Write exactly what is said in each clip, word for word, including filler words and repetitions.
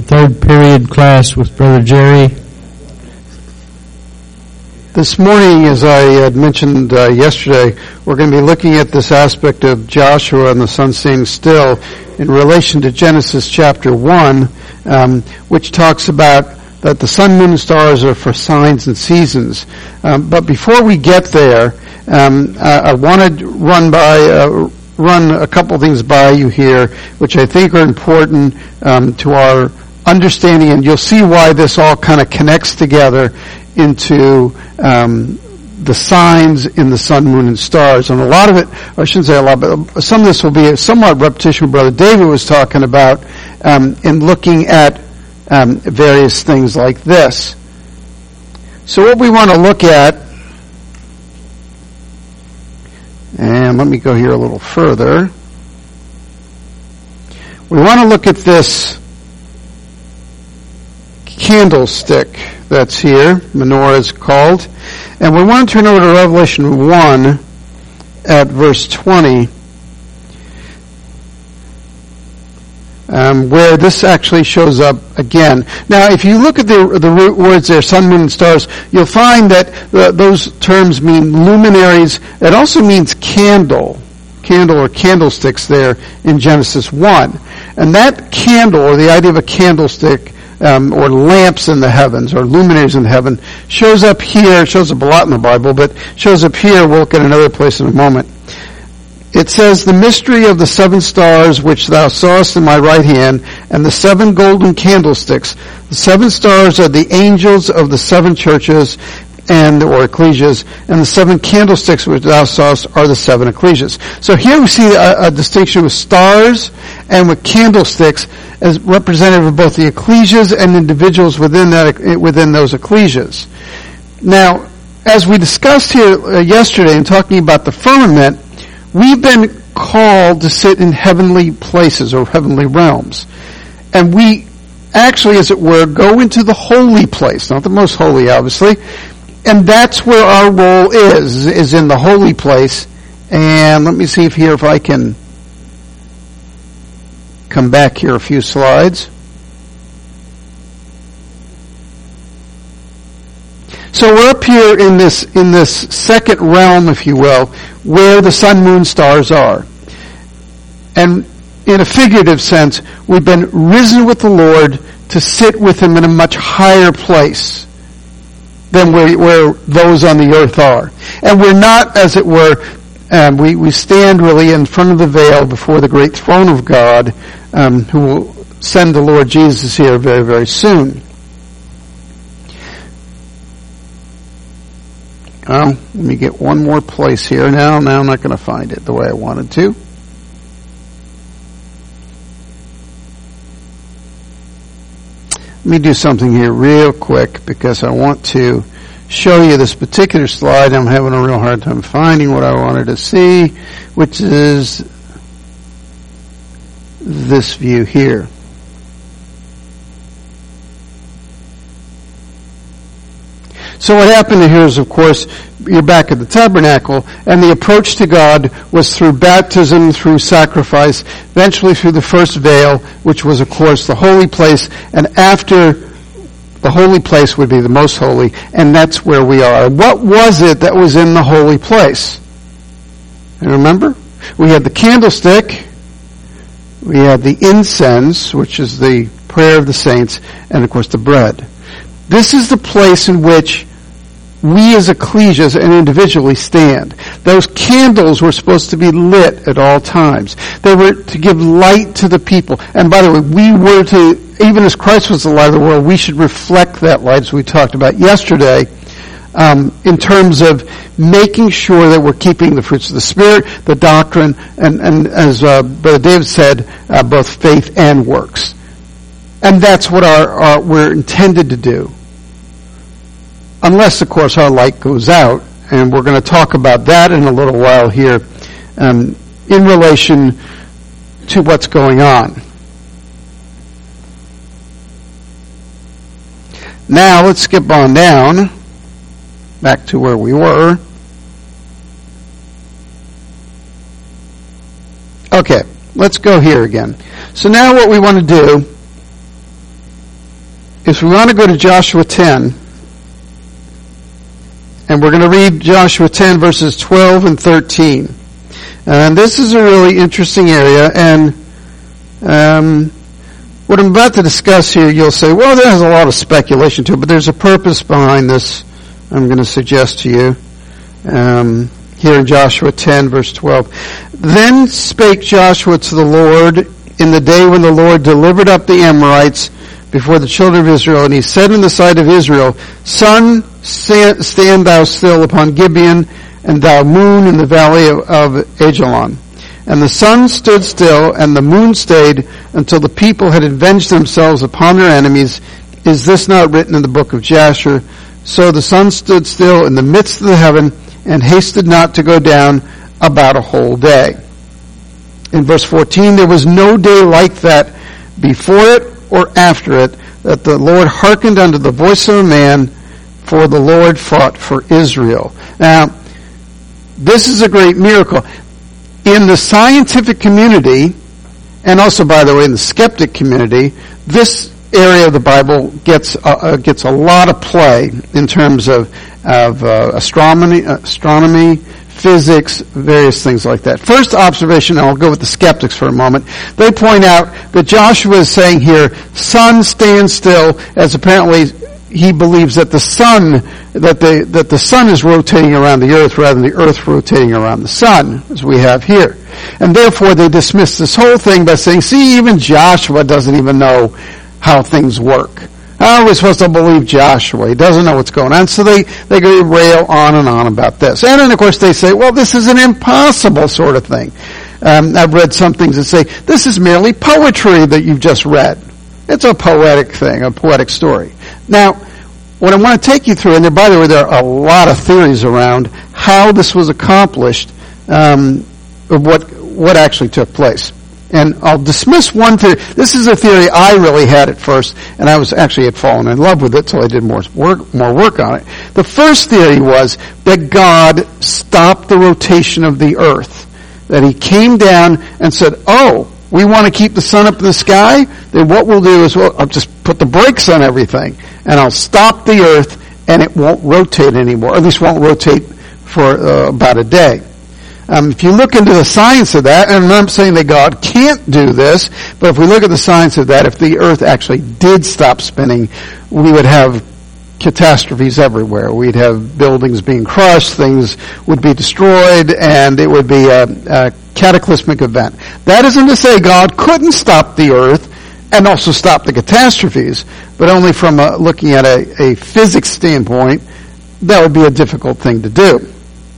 third period class with Brother Jerry. This morning, as I had mentioned uh, yesterday, we're going to be looking at this aspect of Joshua and the sun staying still in relation to Genesis chapter one, um, which talks about that the sun, moon, and stars are for signs and seasons. Um, but before we get there, um, I, I want to run by uh, run a couple things by you here, which I think are important um, to our understanding, and you'll see why this all kind of connects together into um, the signs in the sun, moon, and stars. And a lot of it, or I shouldn't say a lot, but some of this will be somewhat repetition. Brother David was talking about um, in looking at um, various things like this. So what we want to look at, and let me go here a little further. We want to look at this candlestick that's here, menorah is called. And we want to turn over to Revelation one at verse twenty, um, where this actually shows up again. Now, if you look at the the root words there, sun, moon, and stars, you'll find that the, those terms mean luminaries. It also means candle, candle or candlesticks there in Genesis one. And that candle, or the idea of a candlestick, Um, or lamps in the heavens, or luminaries in the heaven, shows up here, shows up a lot in the Bible, but shows up here, we'll look at another place in a moment. It says, the mystery of the seven stars which thou sawest in my right hand, and the seven golden candlesticks. The seven stars are the angels of the seven churches, and or ecclesias, and the seven candlesticks which thou sawest are the seven ecclesias. So here we see a, a distinction with stars and with candlesticks as representative of both the ecclesias and individuals within that within those ecclesias. Now, as we discussed here uh, yesterday in talking about the firmament, we've been called to sit in heavenly places or heavenly realms, and we actually, as it were, go into the holy place, not the most holy, obviously. And that's where our role is, is in the holy place. And let me see if here if I can come back here a few slides. So we're up here in this, in this second realm, if you will, where the sun, moon, stars are. And in a figurative sense, we've been risen with the Lord to sit with Him in a much higher place than where, where those on the earth are. And we're not, as it were, um, we, we stand really in front of the veil before the great throne of God, um, who will send the Lord Jesus here very, very soon. Oh, let me get one more place here now. Now I'm not going to find it the way I wanted to. Let me do something here real quick because I want to show you this particular slide. I'm having a real hard time finding what I wanted to see, which is this view here. So what happened here is, of course, you're back at the tabernacle, and the approach to God was through baptism, through sacrifice, eventually through the first veil, which was, of course, the holy place, and after the holy place would be the most holy, and that's where we are. What was it that was in the holy place? You remember? We had the candlestick, we had the incense, which is the prayer of the saints, and, of course, the bread. This is the place in which we as ecclesias and individually stand. Those candles were supposed to be lit at all times. They were to give light to the people. And by the way, we were to, even as Christ was the light of the world, we should reflect that light, as we talked about yesterday, um, in terms of making sure that we're keeping the fruits of the Spirit, the doctrine, and, and as uh, Brother David said, uh, both faith and works. And that's what our, our we're intended to do. Unless, of course, our light goes out. And we're going to talk about that in a little while here um, in relation to what's going on. Now, let's skip on down back to where we were. Okay, let's go here again. So now what we want to do if we want to go to Joshua ten, and we're going to read Joshua ten verses twelve and thirteen. And this is a really interesting area, and um, what I'm about to discuss here, you'll say, well, there's a lot of speculation to it, but there's a purpose behind this I'm going to suggest to you. Um, here in Joshua ten, verse twelve. Then spake Joshua to the Lord in the day when the Lord delivered up the Amorites before the children of Israel, and he said in the sight of Israel, Sun, stand thou still upon Gibeon, and thou moon in the valley of, of Ajalon. And the sun stood still, and the moon stayed, until the people had avenged themselves upon their enemies. Is this not written in the book of Jasher? So the sun stood still in the midst of the heaven, and hasted not to go down about a whole day. In verse fourteen, there was no day like that before it or after it, that the Lord hearkened unto the voice of a man, for the Lord fought for Israel. Now, this is a great miracle. In the scientific community, and also, by the way, in the skeptic community, this area of the Bible gets uh, gets a lot of play in terms of of uh, astronomy, astronomy, physics, various things like that. First observation, and I'll go with the skeptics for a moment. They point out that Joshua is saying here, "Sun, stand still," as apparently he believes that the sun that the that the sun is rotating around the earth rather than the earth rotating around the sun, as we have here. And therefore they dismiss this whole thing by saying, see, even Joshua doesn't even know how things work. How are we supposed to believe Joshua? He doesn't know what's going on. So they, they go rail on and on about this. And then of course they say, well, this is an impossible sort of thing. Um, I've read some things that say, this is merely poetry that you've just read. It's a poetic thing, a poetic story. Now, what I want to take you through, and there, by the way, there are a lot of theories around how this was accomplished, um, of what, what actually took place. And I'll dismiss one theory. This is a theory I really had at first, and I was actually had fallen in love with it, so I did more work, more work on it. The first theory was that God stopped the rotation of the earth. That he came down and said, oh, we want to keep the sun up in the sky? Then what we'll do is we'll I'll just put the brakes on everything, and I'll stop the earth, and it won't rotate anymore, or at least won't rotate for uh, about a day. Um, if you look into the science of that, and I'm not saying that God can't do this, but if we look at the science of that, if the earth actually did stop spinning, we would have catastrophes everywhere. We'd have buildings being crushed, things would be destroyed, and it would be a, a cataclysmic event. That isn't to say God couldn't stop the earth and also stop the catastrophes, but only from a, looking at a, a physics standpoint, that would be a difficult thing to do.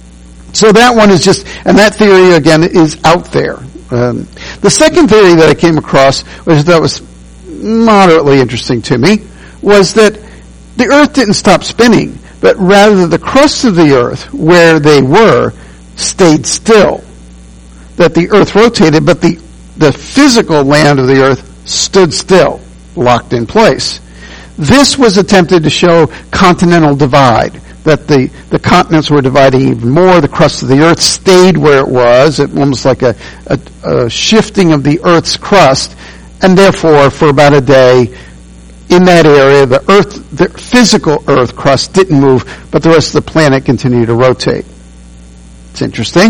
So that one is just, and that theory again is out there. Um, the second theory that I came across, which that was moderately interesting to me, was that the earth didn't stop spinning, but rather the crust of the earth, where they were, stayed still. That the earth rotated, but the, the physical land of the earth stood still, locked in place. This was attempted to show continental divide. That the, the continents were dividing even more. The crust of the earth stayed where it was, it, almost like a, a, a shifting of the earth's crust, and therefore, for about a day, in that area, the earth, the physical earth crust didn't move, but the rest of the planet continued to rotate. It's interesting.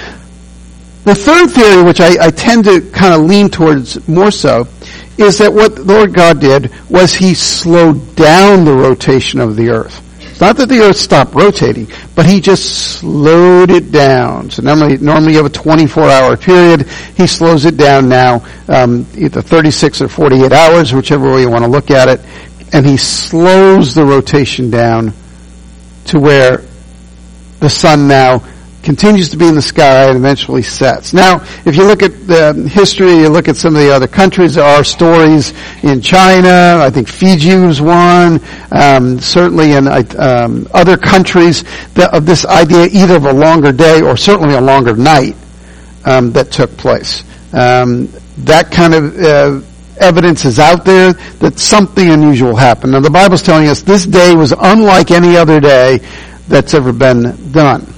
The third theory, which I, I tend to kind of lean towards more so, is that what the Lord God did was he slowed down the rotation of the earth. Not that the earth stopped rotating, but he just slowed it down. So normally, normally you have a twenty-four hour period. He slows it down now, um, either thirty-six or forty-eight hours, whichever way you want to look at it. And he slows the rotation down to where the sun now continues to be in the sky and eventually sets. Now, if you look at the history, you look at some of the other countries, there are stories in China, I think Fiji was one, um, certainly in um, other countries that, of this idea either of a longer day or certainly a longer night um, that took place. Um, that kind of uh, evidence is out there that something unusual happened. Now, the Bible's telling us this day was unlike any other day that's ever been done.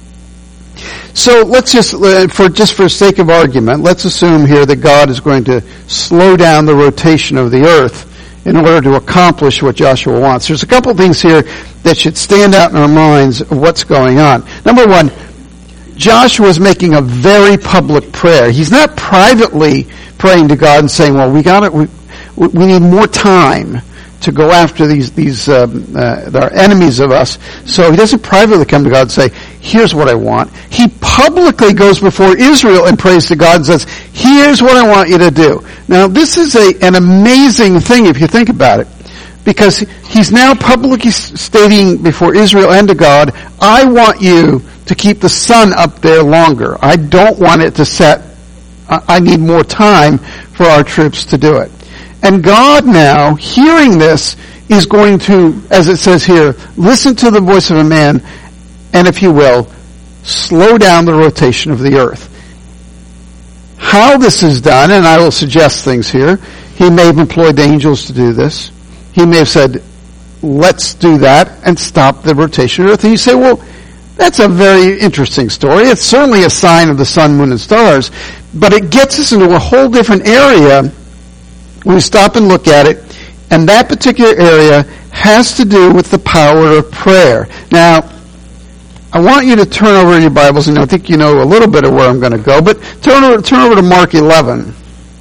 So let's just, for just for sake of argument, let's assume here that God is going to slow down the rotation of the earth in order to accomplish what Joshua wants. There's a couple of things here that should stand out in our minds of what's going on. Number one, Joshua is making a very public prayer. He's not privately praying to God and saying, well, we got it, we, we need more time to go after these, these, um, uh, they're enemies of us. So he doesn't privately come to God and say, here's what I want. He publicly goes before Israel and prays to God and says, here's what I want you to do. Now, this is a, an amazing thing if you think about it, because he's now publicly stating before Israel and to God, I want you to keep the sun up there longer. I don't want it to set. I need more time for our troops to do it. And God now, hearing this, is going to, as it says here, listen to the voice of a man, and if you will, slow down the rotation of the earth. How this is done, and I will suggest things here, he may have employed the angels to do this. He may have said, let's do that and stop the rotation of the earth. And you say, well, that's a very interesting story. It's certainly a sign of the sun, moon, and stars, but it gets us into a whole different area. We stop and look at it, and that particular area has to do with the power of prayer. Now, I want you to turn over in your Bibles, and I think you know a little bit of where I'm going to go, but turn over, turn over to Mark eleven.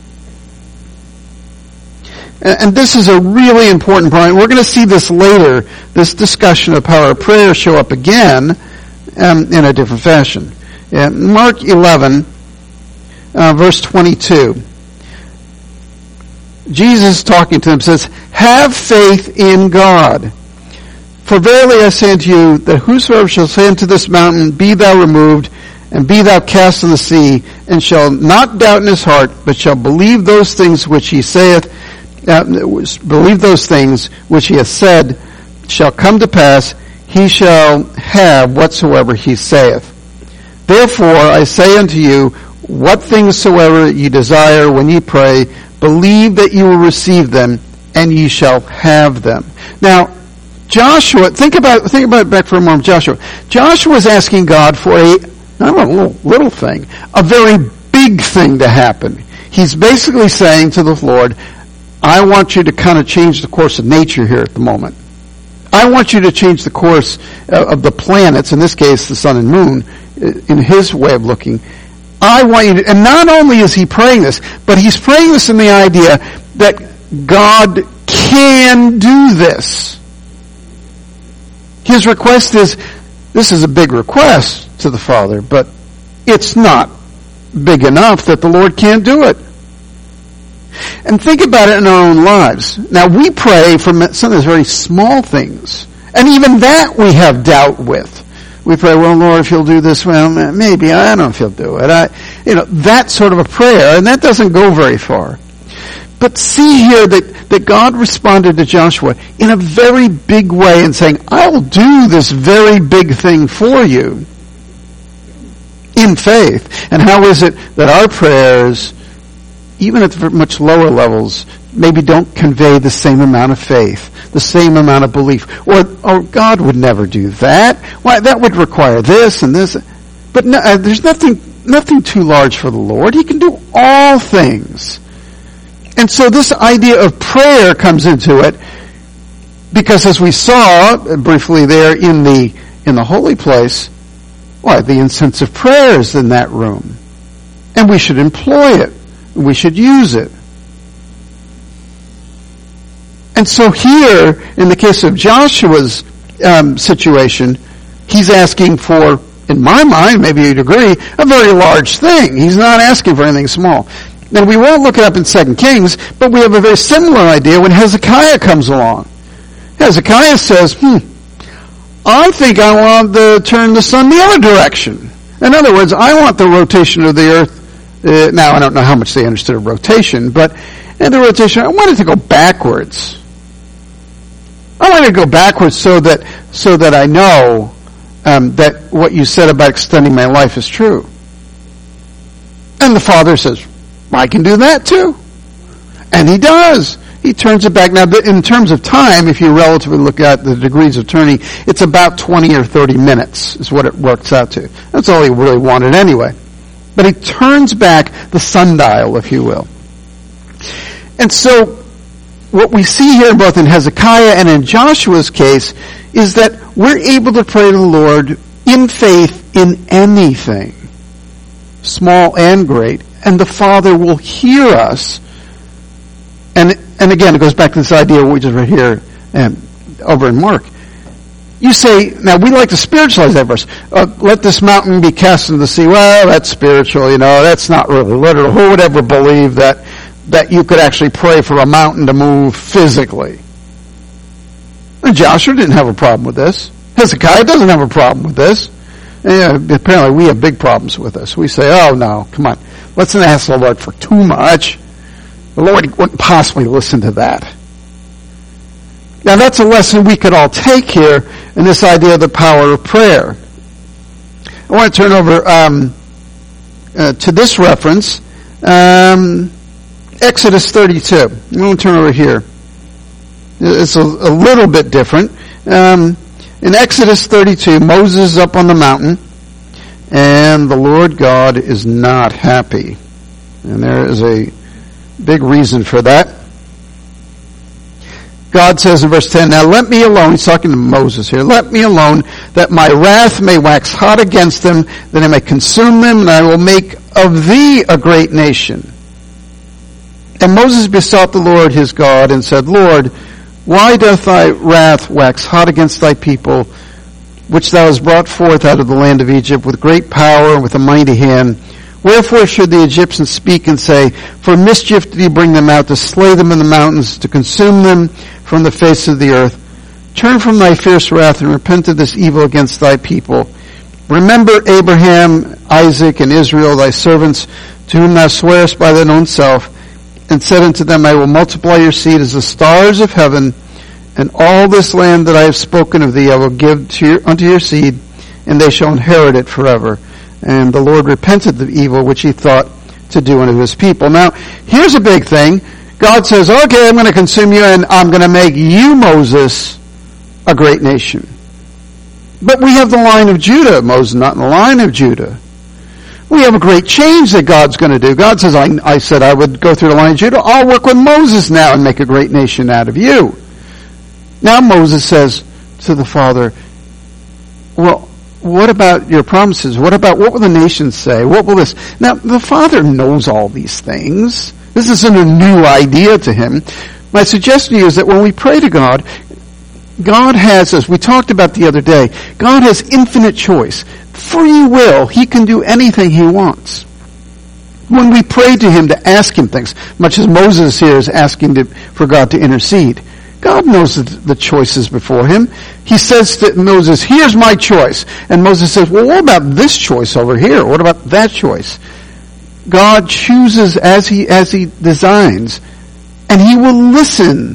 And, and this is a really important point. We're going to see this later, this discussion of power of prayer show up again um, in a different fashion. Yeah, Mark eleven, uh, verse twenty-two. Jesus talking to them says, have faith in God. For verily I say unto you, that whosoever shall say unto this mountain, be thou removed, and be thou cast in the sea, and shall not doubt in his heart, but shall believe those things which he saith, uh, believe those things which he hath said, shall come to pass, he shall have whatsoever he saith. Therefore I say unto you, what things soever ye desire when ye pray, believe that you will receive them, and ye shall have them. Now, Joshua, think about think about it back for a moment. Joshua, Joshua is asking God for a not a little, little thing, a very big thing to happen. He's basically saying to the Lord, I want you to kind of change the course of nature here at the moment. I want you to change the course of the planets, in this case the sun and moon, in his way of looking. I want you to, and not only is he praying this, but he's praying this in the idea that God can do this. His request is, this is a big request to the Father, but it's not big enough that the Lord can't do it. And think about it in our own lives. Now, we pray for some of those very small things, and even that we have doubt with. We pray, well, Lord, if you'll do this, well, maybe, I don't know if you'll do it. I, you know, that sort of a prayer, and that doesn't go very far. But see here that, that God responded to Joshua in a very big way and saying, I'll do this very big thing for you in faith. And how is it that our prayers, even at much lower levels, maybe don't convey the same amount of faith, the same amount of belief? Or, or God would never do that. Why, that would require this and this. But no, uh, there's nothing, nothing too large for the Lord. He can do all things. And so this idea of prayer comes into it, because as we saw briefly there in the, in the holy place, why, the incense of prayer is in that room. And we should employ it. We should use it. And so here, in the case of Joshua's um, situation, he's asking for, in my mind, maybe you'd agree, a very large thing. He's not asking for anything small. Now, we won't look it up in Second Kings, but we have a very similar idea when Hezekiah comes along. Hezekiah says, hmm, I think I want to turn the sun the other direction. In other words, I want the rotation of the earth. Uh, now, I don't know how much they understood of rotation, but in the rotation, I want it to go backwards. I want it to go backwards so that so that I know um, that what you said about extending my life is true. And the Father says, I can do that too. And he does. He turns it back. Now, in terms of time, if you relatively look at the degrees of turning, it's about twenty or thirty minutes is what it works out to. That's all he really wanted anyway. But he turns back the sundial, if you will. And so, what we see here both in Hezekiah and in Joshua's case is that we're able to pray to the Lord in faith in anything, small and great, and the Father will hear us. And and again, it goes back to this idea we just read here and over in Mark. You say, now we like to spiritualize that verse. Uh, let this mountain be cast into the sea. Well, that's spiritual, you know, that's not really literal. Who would ever believe that that you could actually pray for a mountain to move physically? And Joshua didn't have a problem with this. Hezekiah doesn't have a problem with this. Yeah, apparently we have big problems with this. We say, oh no, come on. Let's not ask the Lord for too much. The Lord wouldn't possibly listen to that. Now that's a lesson we could all take here in this idea of the power of prayer. I want to turn over um, uh, to this reference, um, Exodus thirty-two. I'm going to turn over here. It's a, a little bit different. Um, in Exodus thirty-two, Moses is up on the mountain, and the Lord God is not happy. And there is a big reason for that. God says in verse ten, now let me alone, he's talking to Moses here, let me alone, that my wrath may wax hot against them, that I may consume them, and I will make of thee a great nation. And Moses besought the Lord his God, and said, Lord, why doth thy wrath wax hot against thy people, which thou hast brought forth out of the land of Egypt, with great power and with a mighty hand? Wherefore should the Egyptians speak and say, for mischief did he bring them out, to slay them in the mountains, to consume them from the face of the earth? Turn from thy fierce wrath and repent of this evil against thy people. Remember Abraham, Isaac, and Israel, thy servants, to whom thou swearest by thine own self, and said unto them, I will multiply your seed as the stars of heaven, and all this land that I have spoken of thee I will give to your, unto your seed, and they shall inherit it forever. And the Lord repented of the evil which he thought to do unto his people. Now, here's a big thing. God says, okay, I'm going to consume you, and I'm going to make you, Moses, a great nation. But we have the line of Judah. Moses not in the line of Judah. We have a great change that God's going to do. God says, I, I said I would go through the line of Judah. I'll work with Moses now and make a great nation out of you. Now Moses says to the Father, well, what about your promises? What about, what will the nations say? What will this? Now, the Father knows all these things. This isn't a new idea to him. My suggestion to you is that when we pray to God, God has, as we talked about the other day, God has infinite choice. Free will. He can do anything he wants. When we pray to him to ask him things, much as Moses here is asking to, for God to intercede, God knows the, the choices before him. He says to Moses, here's my choice. And Moses says, well, what about this choice over here? What about that choice? God chooses as he, as he designs, and he will listen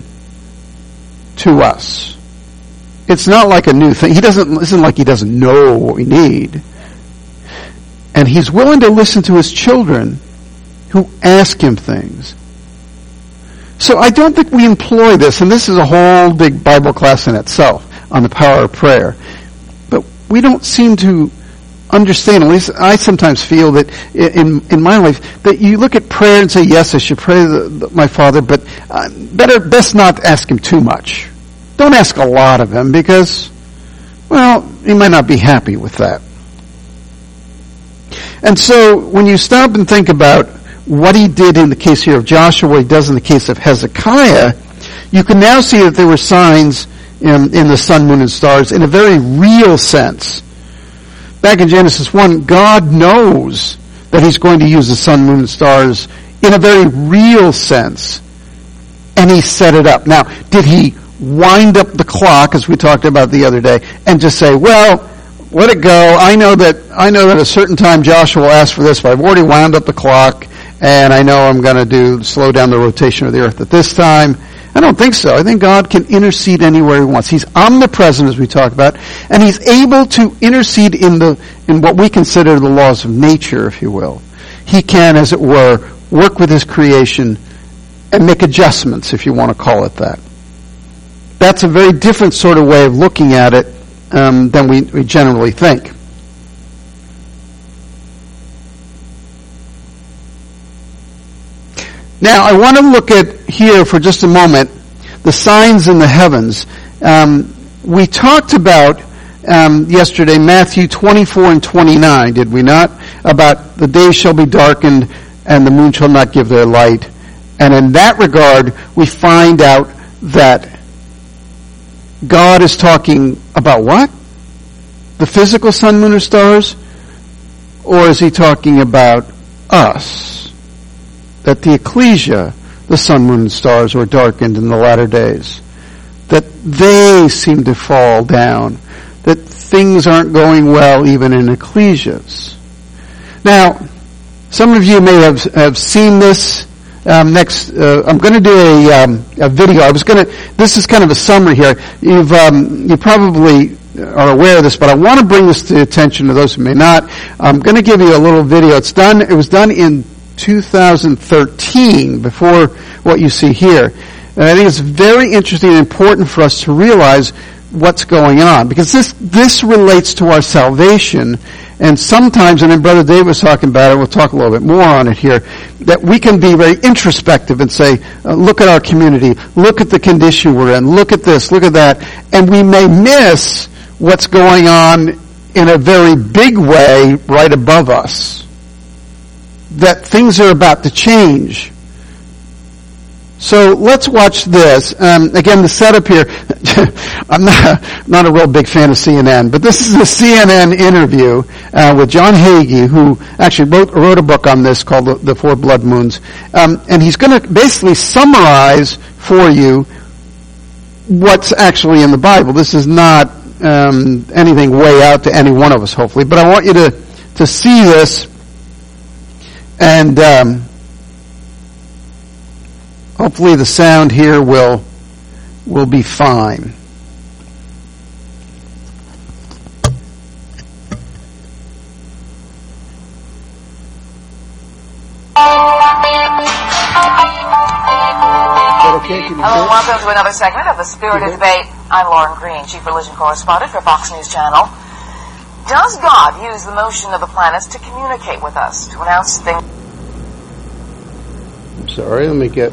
to us. It's not like a new thing. He doesn't listen like he doesn't know what we need. And he's willing to listen to his children who ask him things. So I don't think we employ this, and this is a whole big Bible class in itself on the power of prayer. But we don't seem to understand, at least I sometimes feel that in in my life, that you look at prayer and say, yes, I should pray to the, my Father, but uh, better, best not ask him too much. Don't ask a lot of him because, well, he might not be happy with that. And so when you stop and think about what he did in the case here of Joshua, what he does in the case of Hezekiah, you can now see that there were signs in, in the sun, moon, and stars in a very real sense. Back in Genesis one, God knows that he's going to use the sun, moon, and stars in a very real sense. And he set it up. Now, did he wind up the clock, as we talked about the other day, and just say, well, let it go. I know that, I know that at a certain time Joshua will ask for this, but I've already wound up the clock. And I know I'm going to do slow down the rotation of the earth at this time. I don't think so. I think God can intercede anywhere he wants. He's omnipresent, as we talked about, and he's able to intercede in the in what we consider the laws of nature, if you will. He can, as it were, work with his creation and make adjustments, if you want to call it that. That's a very different sort of way of looking at it um, than we, we generally think. Now, I want to look at here for just a moment the signs in the heavens. Um, we talked about um, yesterday Matthew twenty-four and twenty-nine, did we not? About the day shall be darkened and the moon shall not give their light. And in that regard, we find out that God is talking about what? The physical sun, moon, or stars? Or is he talking about us? That the ecclesia, the sun, moon, and stars, were darkened in the latter days. That they seem to fall down. That things aren't going well even in ecclesias. Now, some of you may have, have seen this. Um, next, uh, I'm going to do a, um, a video. I was going to. This is kind of a summary here. You've um, you probably are aware of this, but I want to bring this to the attention of those who may not. I'm going to give you a little video. It's done. It was done in two thousand thirteen. Before what you see here, and I think it's very interesting and important for us to realize what's going on, because this this relates to our salvation. And sometimes, and then Brother Dave was talking about it, we'll talk a little bit more on it here, that we can be very introspective and say, uh, look at our community, look at the condition we're in, look at this, look at that, and we may miss what's going on in a very big way right above us. That things are about to change. So let's watch this. Um, again, the setup here, I'm not, not a real big fan of C N N, but this is a C N N interview uh, with John Hagee, who actually wrote, wrote a book on this called The, the Four Blood Moons. Um, and he's going to basically summarize for you what's actually in the Bible. This is not um, anything way out to any one of us, hopefully, but I want you to, to see this and... Um, Hopefully the sound here will will be fine. Okay, hello and welcome to another segment of the Spirited Debate. I'm Lauren Green, Chief Religion Correspondent for Fox News Channel. Does God use the motion of the planets to communicate with us, to announce things? I'm sorry, let me get...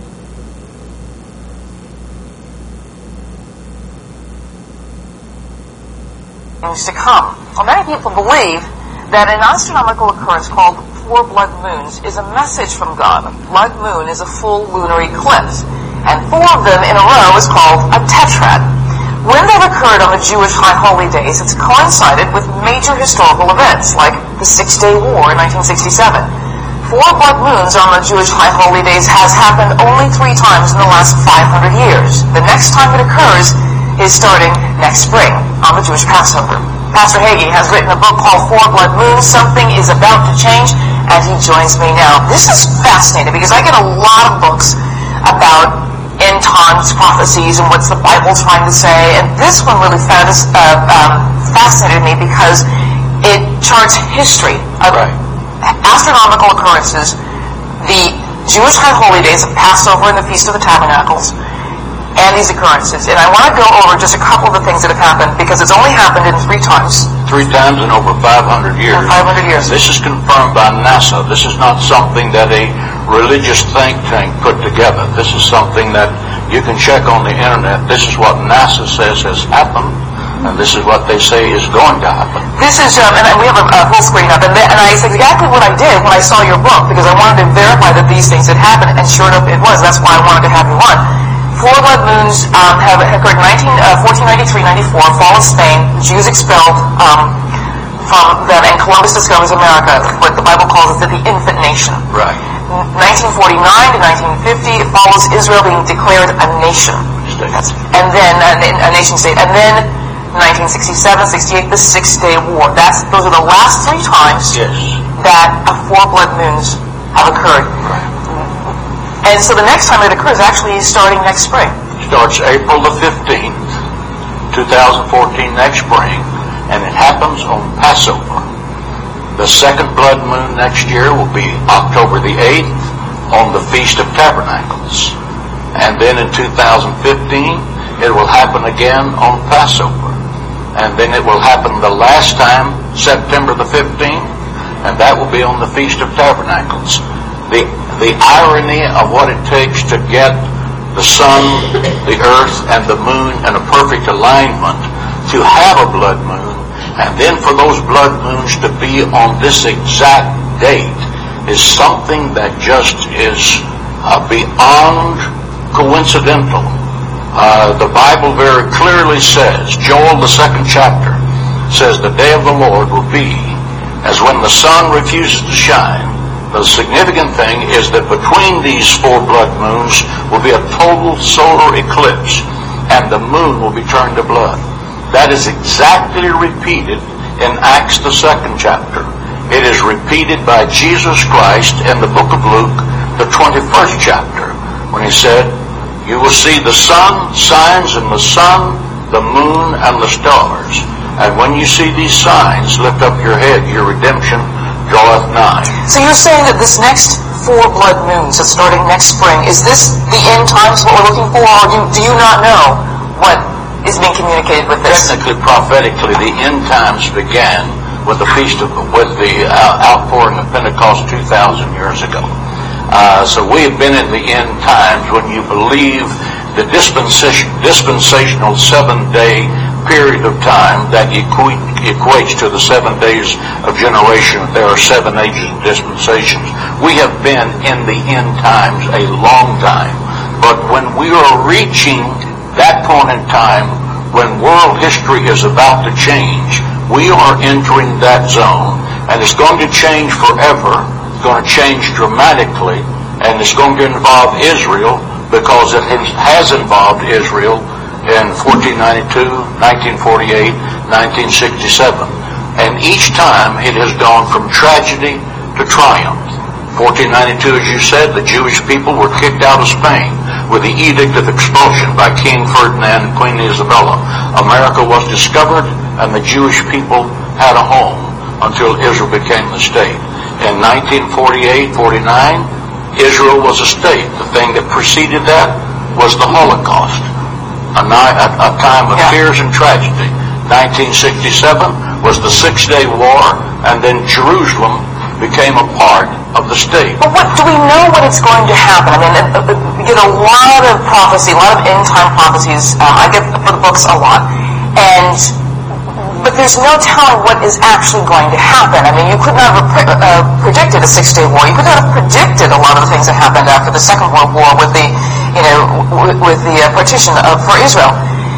to come. Well, many people believe that an astronomical occurrence called four blood moons is a message from God. A blood moon is a full lunar eclipse, and four of them in a row is called a tetrad. When they've occurred on the Jewish high holy days, it's coincided with major historical events, like the Six-Day War in nineteen sixty-seven. Four blood moons on the Jewish high holy days has happened only three times in the last five hundred years. The next time it occurs is starting next spring on the Jewish Passover. Pastor Hagee has written a book called Four Blood Moons, Something is About to Change, and he joins me now. This is fascinating because I get a lot of books about end times prophecies and what's the Bible trying to say, and this one really found, uh, um, fascinated me because it charts history of right. astronomical occurrences, the Jewish high holy days of Passover and the Feast of the Tabernacles, and these occurrences. And I want to go over just a couple of the things that have happened, because it's only happened in three times. Three times in over five hundred years. five hundred years. This is confirmed by NASA. This is not something that a religious think tank put together. This is something that you can check on the internet. This is what NASA says has happened, and this is what they say is going to happen. This is, um, and we have a, a full screen up, and, and I, it's exactly what I did when I saw your book, because I wanted to verify that these things had happened, and sure enough it was. That's why I wanted to have you on. Four blood moons um, have occurred in fourteen ninety-three ninety-four, fall of Spain, Jews expelled um, from them, and Columbus discovers America, what the Bible calls it the infant nation. Right. nineteen forty-nine to nineteen fifty, it follows Israel being declared a nation. That's, and then uh, a nation state. And then nineteen sixty-seven sixty-eight, the Six-Day War. That's Those are the last three times yes. that uh, four blood moons have occurred. Right. And so the next time it occurs actually is starting next spring. Starts April the fifteenth, twenty fourteen, next spring, and it happens on Passover. The second blood moon next year will be October the eighth on the Feast of Tabernacles. And then in two thousand fifteen, it will happen again on Passover. And then it will happen the last time, September the fifteenth, and that will be on the Feast of Tabernacles. The The irony of what it takes to get the sun, the earth, and the moon in a perfect alignment to have a blood moon, and then for those blood moons to be on this exact date is something that just is uh, beyond coincidental. Uh, the Bible very clearly says, Joel the second chapter says, the day of the Lord will be as when the sun refuses to shine. The significant thing is that between these four blood moons will be a total solar eclipse, and the moon will be turned to blood. That is exactly repeated in Acts the second chapter. It is repeated by Jesus Christ in the book of Luke, the twenty-first chapter, when he said, you will see the sun, signs in the sun, the moon, and the stars. And when you see these signs, lift up your head, your redemption draweth nigh. So you're saying that this next four blood moons that's starting next spring, is this the end times, what we're looking for, or do, do you not know what is being communicated with this? Technically, prophetically, the end times began with the feast of, with the uh, outpouring of Pentecost two thousand years ago. Uh, so we have been in the end times when you believe the dispensation, dispensational seven-day period of time that equ- equates to the seven days of generation. There are seven ages of dispensations. We have been in the end times a long time. But when we are reaching that point in time when world history is about to change, we are entering that zone, and it's going to change forever. It's going to change dramatically, and it's going to involve Israel because it has involved Israel in fourteen ninety-two, nineteen forty-eight, nineteen sixty-seven. And each time it has gone from tragedy to triumph. fourteen ninety-two, as you said, the Jewish people were kicked out of Spain with the Edict of Expulsion by King Ferdinand and Queen Isabella. America was discovered, and the Jewish people had a home until Israel became the state. In nineteen forty-eight forty-nine, Israel was a state. The thing that preceded that was the Holocaust, a, ni- a, a time of yeah. fears and tragedy. nineteen sixty-seven was the Six-Day War, and then Jerusalem became a part of the state. But what do we know what it's going to happen? I mean, uh, uh, we get a lot of prophecy, a lot of end-time prophecies. Um, I get for the books a lot. And but there's no telling what is actually going to happen. I mean, you could not have pre- uh, predicted a Six-Day War. You could not have predicted a lot of the things that happened after the Second World War with the, you know, with, with the uh, partition of, for Israel.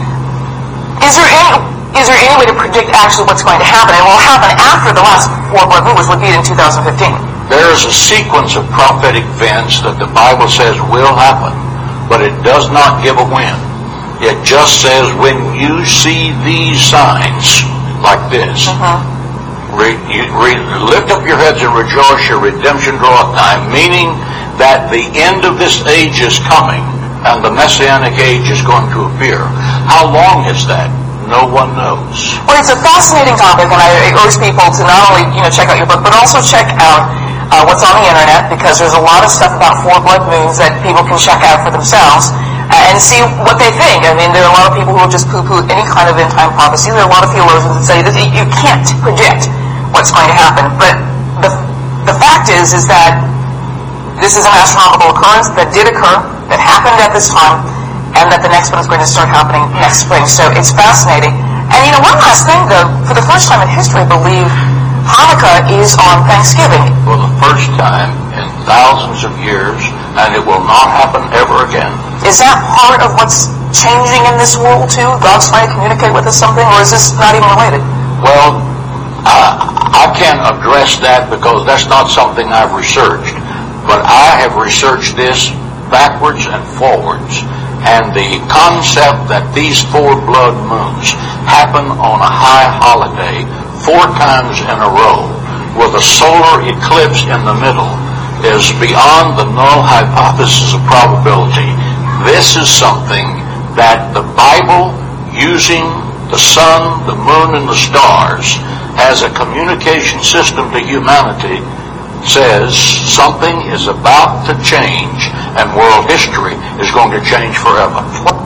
Is there any is there any way to predict actually what's going to happen, and what will happen after the last four blood moons would be in two thousand fifteen? There is a sequence of prophetic events that the Bible says will happen, but it does not give a when. It just says when you see these signs like this, uh-huh. re, you, re, lift up your heads and rejoice, your redemption draweth nigh, meaning that the end of this age is coming and the Messianic age is going to appear. How long is that? No one knows. Well, it's a fascinating topic, and I urge people to not only, you know, check out your book, but also check out uh, what's on the internet, because there's a lot of stuff about four blood moons that people can check out for themselves uh, and see what they think. I mean, there are a lot of people who will just poo-poo any kind of end-time prophecy. There are a lot of theologians that say that you can't predict what's going to happen. But the the fact is, is that this is an astronomical occurrence that did occur, that happened at this time, and that the next one is going to start happening next spring. So it's fascinating. And, you know, one last thing, though. For the first time in history, I believe Hanukkah is on Thanksgiving. For the first time in thousands of years, and it will not happen ever again. Is that part of what's changing in this world, too? God's trying to communicate with us something, or is this not even related? Well, uh, I can't address that because that's not something I've researched. But I have researched this backwards and forwards. And the concept that these four blood moons happen on a high holiday four times in a row with a solar eclipse in the middle is beyond the null hypothesis of probability. This is something that the Bible, using the sun, the moon, and the stars as a communication system to humanity, says something is about to change and world history is going to change forever.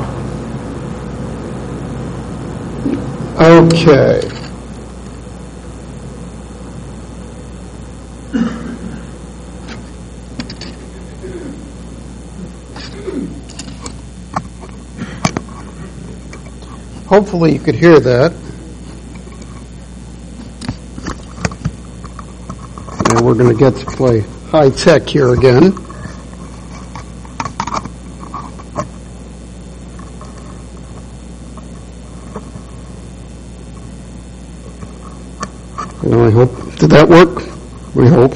Okay. hopefully you could hear that. And we're going to get to play high tech here again. Well, I hope, did that work? We hope.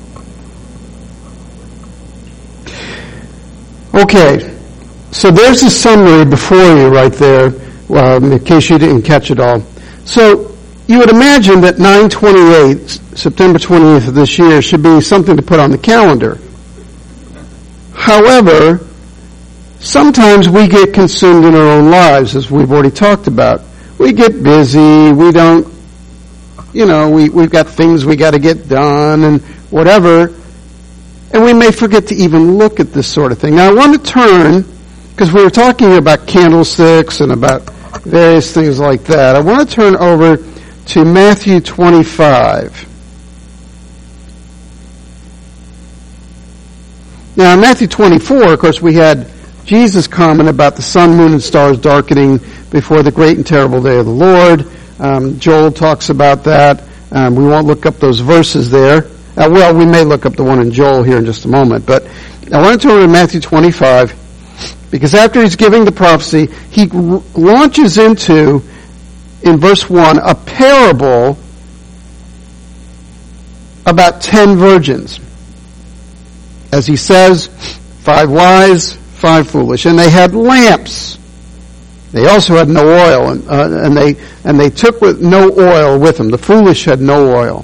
Okay, so there's a summary before you right there, well, in case you didn't catch it all. So you would imagine that nine twenty-eight, September twenty-eighth of this year, should be something to put on the calendar. However, sometimes we get consumed in our own lives, as we've already talked about. We get busy, we don't, you know, we, we've got things we got to get done and whatever. And we may forget to even look at this sort of thing. Now I want to turn, because we were talking about candlesticks and about various things like that. I want to turn over to Matthew twenty-five. Now in Matthew twenty-four, of course, we had Jesus' comment about the sun, moon, and stars darkening before the great and terrible day of the Lord. Um, Joel talks about that. Um, we won't look up those verses there. Uh, well, we may look up the one in Joel here in just a moment, but I want to turn to Matthew twenty-five, because after he's giving the prophecy, he r- launches into, in verse one, a parable about ten virgins. As he says, five wise, five foolish, and they had lamps. They also had no oil, and, uh, and they and they took with no oil with them. The foolish had no oil.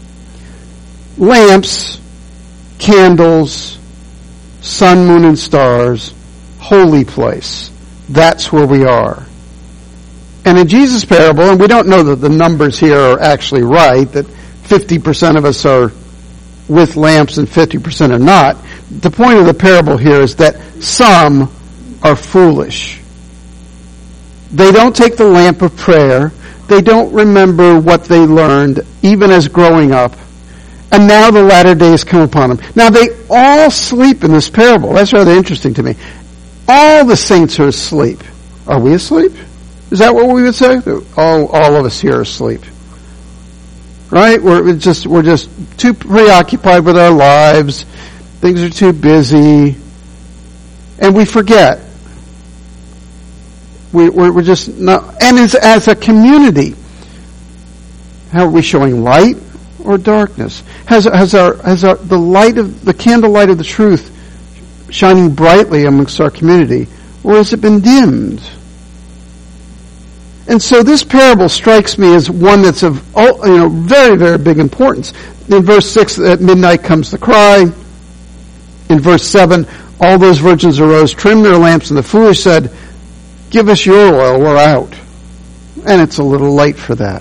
Lamps, candles, sun, moon, and stars, holy place. That's where we are. And in Jesus' parable, and we don't know that the numbers here are actually right, that fifty percent of us are with lamps and fifty percent are not. The point of the parable here is that some are foolish. They don't take the lamp of prayer. They don't remember what they learned, even as growing up. And now the latter days come upon them. Now they all sleep in this parable. That's rather interesting to me. All the saints are asleep. Are we asleep? Is that what we would say? All, all of us here are asleep. Right? We're just, we're just too preoccupied with our lives. Things are too busy. And we forget. We, we're, we're just not, and as, as a community, how are we showing light or darkness? Has, has our, has our, the light of, the candlelight of the truth shining brightly amongst our community, or has it been dimmed? And so this parable strikes me as one that's of, you know, very, very big importance. In verse six, at midnight comes the cry. In verse seven, all those virgins arose, trimmed their lamps, and the foolish said, give us your oil, we're out. And it's a little late for that.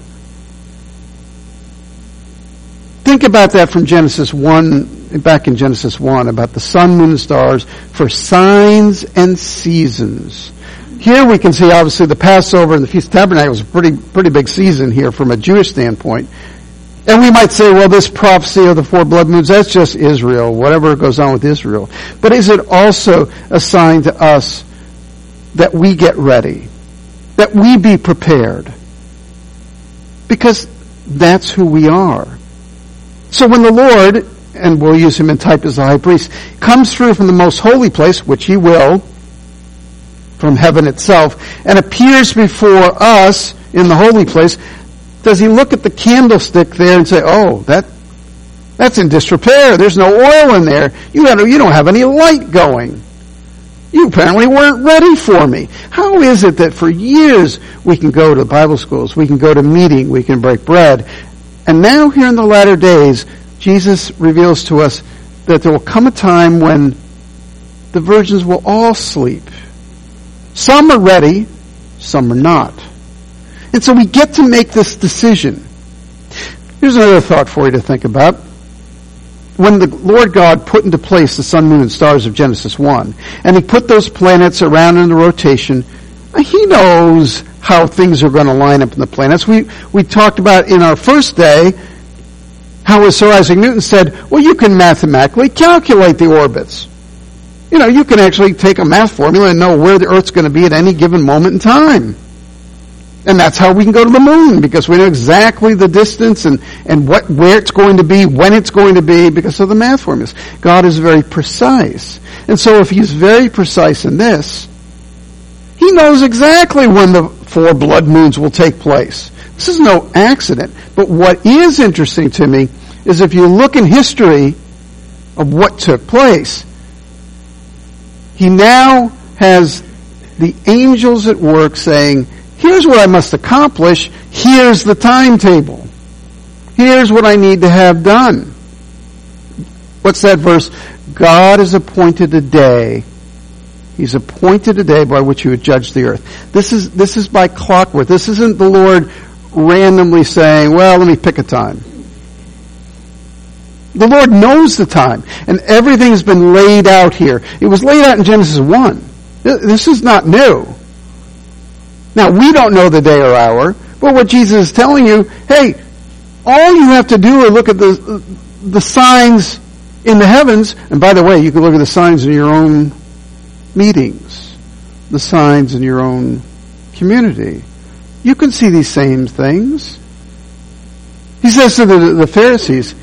Think about that from Genesis one, back in Genesis one, about the sun, moon, and stars for signs and seasons. Here we can see, obviously, the Passover and the Feast of Tabernacles is a pretty, pretty big season here from a Jewish standpoint. And we might say, well, this prophecy of the four blood moons, that's just Israel, whatever goes on with Israel. But is it also a sign to us that we get ready, that we be prepared? Because that's who we are. So when the Lord, and we'll use him in type as the high priest, comes through from the most holy place, which he will, from heaven itself, and appears before us in the holy place, does he look at the candlestick there and say, oh, that that's in disrepair. There's no oil in there. You, have, you don't have any light going. You apparently weren't ready for me. How is it that for years we can go to Bible schools, we can go to meeting, we can break bread, and now here in the latter days, Jesus reveals to us that there will come a time when the virgins will all sleep. Some are ready, some are not. And so we get to make this decision. Here's another thought for you to think about. When the Lord God put into place the sun, moon, and stars of Genesis one, and he put those planets around in the rotation, he knows how things are going to line up in the planets. We we talked about in our first day how Sir Isaac Newton said, well, you can mathematically calculate the orbits. You know, you can actually take a math formula and know where the Earth's going to be at any given moment in time. And that's how we can go to the moon, because we know exactly the distance and, and what, where it's going to be, when it's going to be, because of the math formulas. God is very precise. And so if he's very precise in this, he knows exactly when the four blood moons will take place. This is no accident. But what is interesting to me is if you look in history of what took place, he now has the angels at work saying, here's what I must accomplish. Here's the timetable. Here's what I need to have done. What's that verse? God has appointed a day. He's appointed a day by which he would judge the earth. This is, this is by clockwork. This isn't the Lord randomly saying, well, let me pick a time. The Lord knows the time. And everything has been laid out here. It was laid out in Genesis one. This is not new. Now, we don't know the day or hour, but what Jesus is telling you, hey, all you have to do is look at the the signs in the heavens, and by the way, you can look at the signs in your own meetings, the signs in your own community. You can see these same things. He says to the, the Pharisees,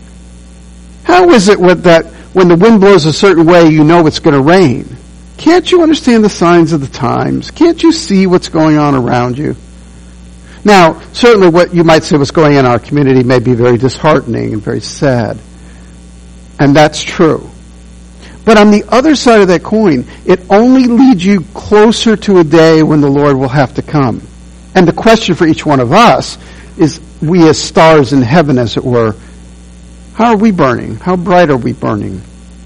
how is it with that when the wind blows a certain way, you know it's going to rain? Can't you understand the signs of the times? Can't you see what's going on around you? Now, certainly what you might say was going on in our community may be very disheartening and very sad. And that's true. But on the other side of that coin, it only leads you closer to a day when the Lord will have to come. And the question for each one of us is, we as stars in heaven, as it were, how are we burning? How bright are we burning?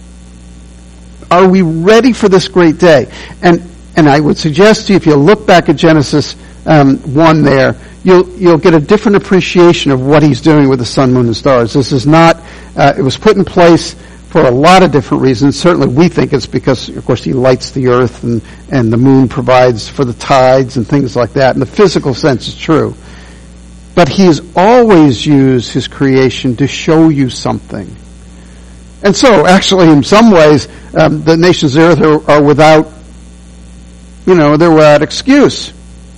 Are we ready for this great day? And and I would suggest to you, if you look back at Genesis um, one there, you'll you'll get a different appreciation of what he's doing with the sun, moon, and stars. This is not, uh, it was put in place for a lot of different reasons. Certainly we think it's because, of course, he lights the earth and, and the moon provides for the tides and things like that. In the physical sense, it's true. But he has always used his creation to show you something. And so, actually, in some ways, um, the nations of the earth are, are without, you know, they're without excuse.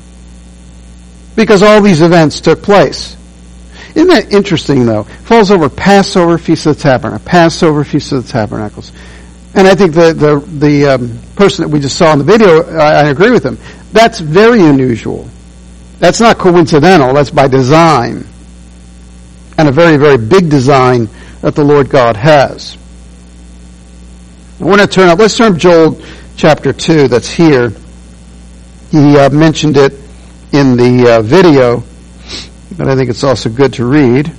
Because all these events took place. Isn't that interesting, though? Falls over Passover, Feast of the Tabernacle, Passover, Feast of the Tabernacles. And I think the the, the um, person that we just saw in the video, I, I agree with him. That's very unusual. That's not coincidental. That's by design. And a very, very big design that the Lord God has. I want to turn up. Let's turn to Joel chapter two. That's here. He uh, mentioned it in the uh, video, but I think it's also good to read.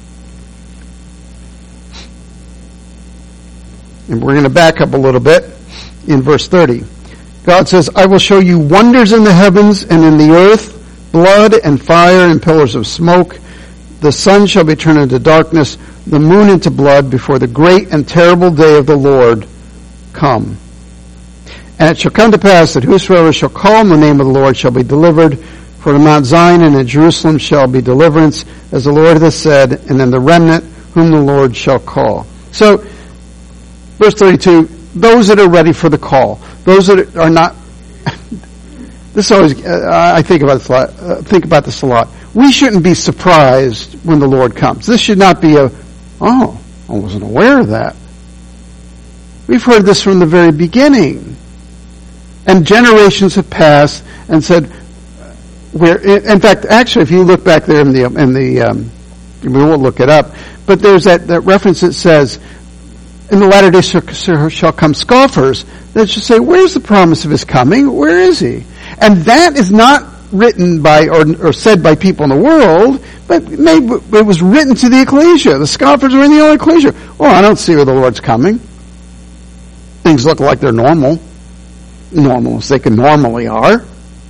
And we're going to back up a little bit in verse thirty. God says, I will show you wonders in the heavens and in the earth, blood and fire and pillars of smoke. The sun shall be turned into darkness, the moon into blood, before the great and terrible day of the Lord come. And it shall come to pass that whosoever shall call on the name of the Lord shall be delivered. For in Mount Zion and in Jerusalem shall be deliverance, as the Lord has said, and in the remnant whom the Lord shall call. So, verse thirty-two, those that are ready for the call, those that are not, this always, uh, I think about this a lot, uh, think about this a lot. We shouldn't be surprised when the Lord comes. This should not be a, oh, I wasn't aware of that. We've heard this from the very beginning. And generations have passed and said, where, in fact, actually, if you look back there in the, in the, um, we won't look it up, but there's that, that reference that says, in the latter days shall come scoffers, that should say, where's the promise of his coming? Where is he? And that is not written by, or, or said by people in the world, but maybe it was written to the ecclesia. The scoffers are in the old ecclesia. Well, I don't see where the Lord's coming. Things look like they're normal. Normal as they can normally are.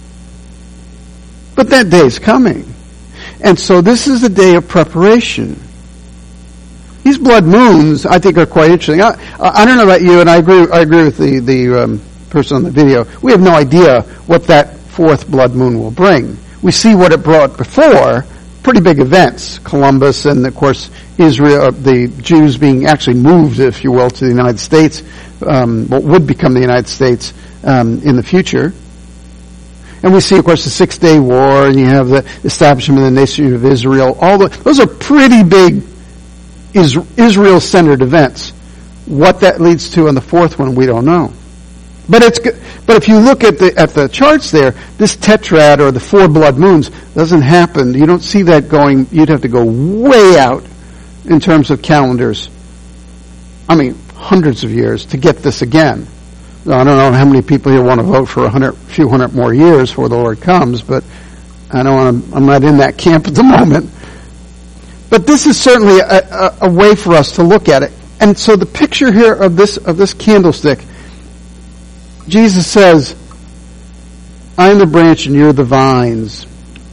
But that day's coming. And so this is a day of preparation. These blood moons, I think, are quite interesting. I, I don't know about you, and I agree. I agree with the the um, person on the video. We have no idea what that fourth blood moon will bring. We see what it brought before. Pretty big events. Columbus, and of course Israel, the Jews being actually moved, if you will, to the United States. Um, what would become the United States um, in the future. And we see, of course, the Six-Day War, and you have the establishment of the nation of Israel. All the, those are pretty big Israel centered events. What that leads to on the fourth one, we don't know. But it's but if you look at the at the charts there, this tetrad or the four blood moons doesn't happen. You don't see that going. You'd have to go way out in terms of calendars. I mean, hundreds of years to get this again. I don't know how many people here want to vote for a hundred, few hundred more years before the Lord comes, but I don't want to, I'm not in that camp at the moment. But this is certainly a, a, a way for us to look at it. And so the picture here of this of this candlestick, Jesus says, I am the branch and you're the vines.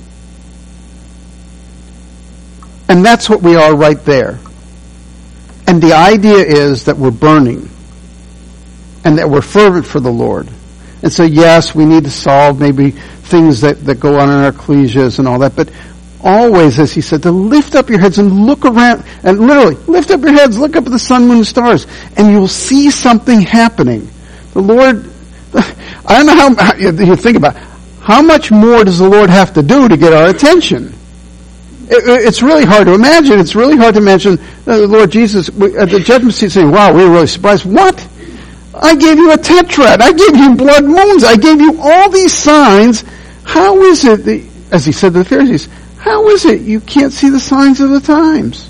And that's what we are right there. And the idea is that we're burning and that we're fervent for the Lord. And so yes, we need to solve maybe things that, that go on in our ecclesias and all that, but always, as he said, to lift up your heads and look around, and literally, lift up your heads, look up at the sun, moon, and stars, and you'll see something happening. The Lord, I don't know how, you think about it, how much more does the Lord have to do to get our attention? It, it's really hard to imagine. It's really hard to imagine uh, the Lord Jesus at the judgment seat saying, wow, we were really surprised. What? I gave you a tetrad. I gave you blood moons. I gave you all these signs. How is it that, as he said to the Pharisees, how is it you can't see the signs of the times?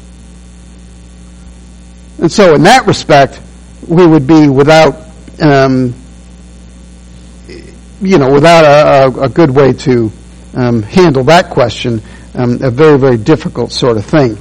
And so in that respect, we would be without, um, you know, without a, a, a good way to um, handle that question, um, a very, very difficult sort of thing.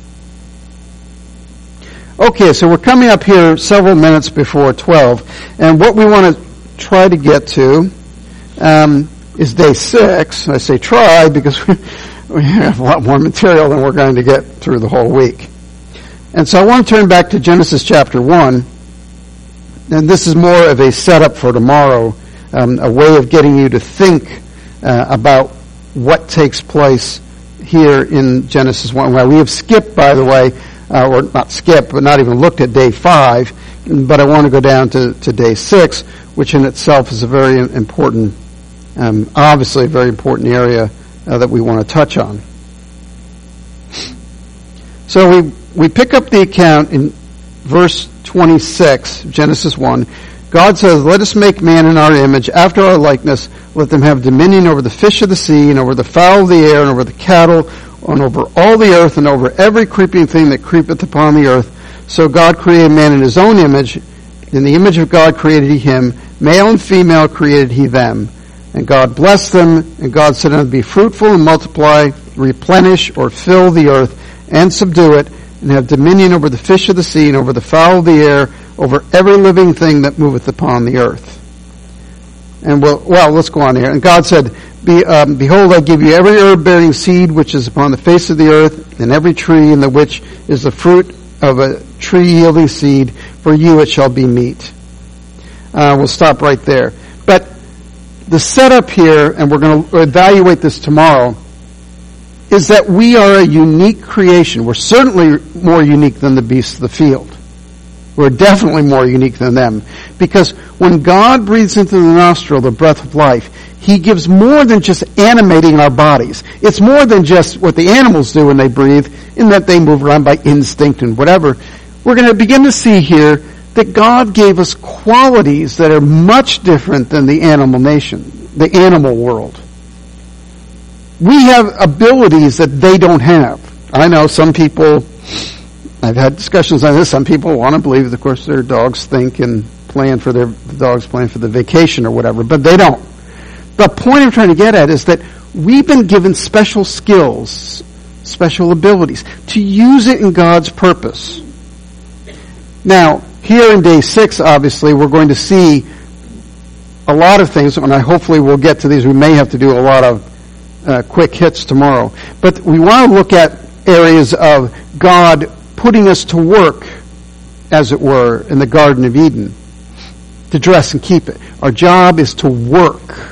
Okay, so we're coming up here several minutes before twelve, and what we want to try to get to um, is day six. I say try because we we have a lot more material than we're going to get through the whole week. And so I want to turn back to Genesis chapter one, and this is more of a setup for tomorrow, um, a way of getting you to think uh, about what takes place here in Genesis one. Well, we have skipped, by the way, uh, or not skipped, but not even looked at day five, but I want to go down to, to day six, which in itself is a very important, um, obviously a very important area Uh, that we want to touch on. So we we pick up the account in verse twenty-six, Genesis one. God says, let us make man in our image, after our likeness. Let them have dominion over the fish of the sea, and over the fowl of the air, and over the cattle, and over all the earth, and over every creeping thing that creepeth upon the earth. So God created man in his own image. In the image of God created he him. Male and female created he them. And God blessed them, and God said unto them, be fruitful and multiply, replenish or fill the earth, and subdue it, and have dominion over the fish of the sea, and over the fowl of the air, over every living thing that moveth upon the earth. And well, well let's go on here. And God said, be, um, behold, I give you every herb-bearing seed which is upon the face of the earth, and every tree in the which is the fruit of a tree yielding seed, for you it shall be meat. Uh, we'll stop right there. But the setup here, and we're going to evaluate this tomorrow, is that we are a unique creation. We're certainly more unique than the beasts of the field. We're definitely more unique than them. Because when God breathes into the nostril the breath of life, he gives more than just animating our bodies. It's more than just what the animals do when they breathe, in that they move around by instinct and whatever. We're going to begin to see here that God gave us qualities that are much different than the animal nation, the animal world. We have abilities that they don't have. I know some people, I've had discussions on this, some people want to believe that, of course, their dogs think and plan for their, the dogs plan for the vacation or whatever, but they don't. The point I'm trying to get at is that we've been given special skills, special abilities, to use it in God's purpose. Now, here in day six, obviously, we're going to see a lot of things, and I hopefully we'll get to these. We may have to do a lot of uh, quick hits tomorrow. But we want to look at areas of God putting us to work, as it were, in the Garden of Eden, to dress and keep it. Our job is to work.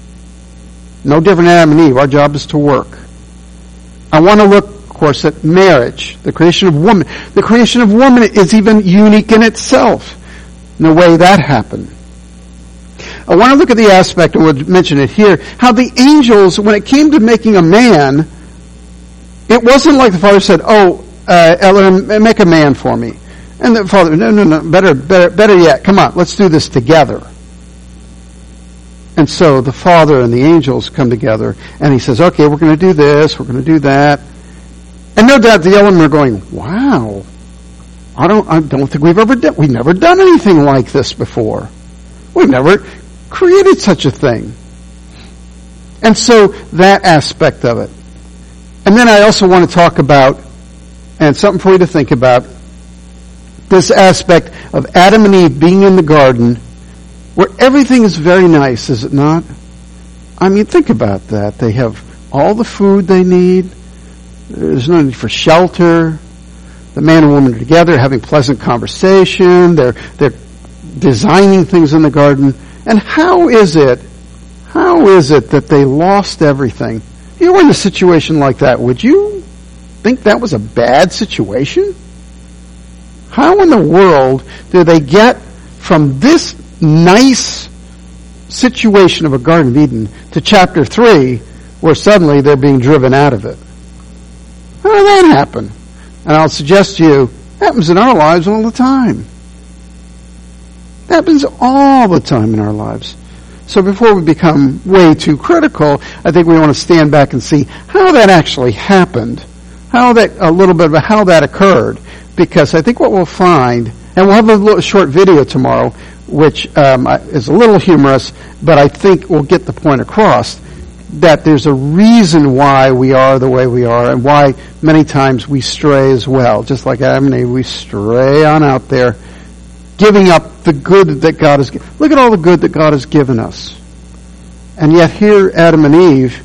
No different than Adam and Eve. Our job is to work. I want to look, of course, at marriage, the creation of woman. The creation of woman is even unique in itself, in the way that happened. I want to look at the aspect, and we'll mention it here, how the angels, when it came to making a man, it wasn't like the Father said, oh, uh, Elohim, make a man for me. And the Father, no, no, no, better, better, better yet, come on, let's do this together. And so the Father and the angels come together, and he says, okay, we're going to do this, we're going to do that. And no doubt the Elohim are going, wow, I don't, I don't think we've ever done, we've never done anything like this before. We've never created such a thing. And so that aspect of it. And then I also want to talk about, and something for you to think about, this aspect of Adam and Eve being in the garden, where everything is very nice, is it not? I mean, think about that. They have all the food they need. There's no need for shelter. The man and woman are together, having pleasant conversation. They're they're designing things in the garden. And how is it, how is it that they lost everything? If you were in a situation like that, would you think that was a bad situation? How in the world do they get from this nice situation of a Garden of Eden to chapter three, where suddenly they're being driven out of it? How did that happen? And I'll suggest to you, it happens in our lives all the time. It happens all the time in our lives. So before we become way too critical, I think we want to stand back and see how that actually happened. How that, a little bit about how that occurred. Because I think what we'll find, and we'll have a little short video tomorrow, which um, is a little humorous, but I think we'll get the point across, that there's a reason why we are the way we are, and why many times we stray as well. Just like Adam and Eve, we stray on out there, giving up the good that God has given. Look at all the good that God has given us. And yet here, Adam and Eve,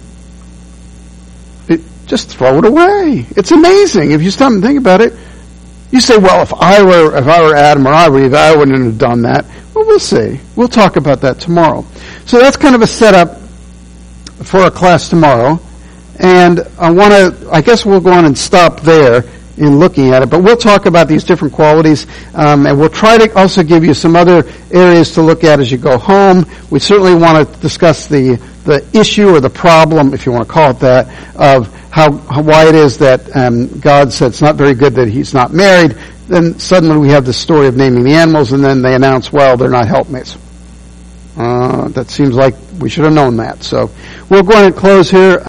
it, just throw it away. It's amazing. If you stop and think about it, you say, well, if I were, if I were Adam or I were Eve, I wouldn't have done that. Well, we'll see. We'll talk about that tomorrow. So that's kind of a setup for our class tomorrow. And I want to, I guess we'll go on and stop there in looking at it, but we'll talk about these different qualities, um, and we'll try to also give you some other areas to look at as you go home. We certainly want to discuss the, the issue or the problem, if you want to call it that, of how, how why it is that um, God said it's not very good that he's not married. Then suddenly we have the story of naming the animals, and then they announce, well, they're not helpmates. Uh, that seems like we should have known that. So we'll go ahead and close here.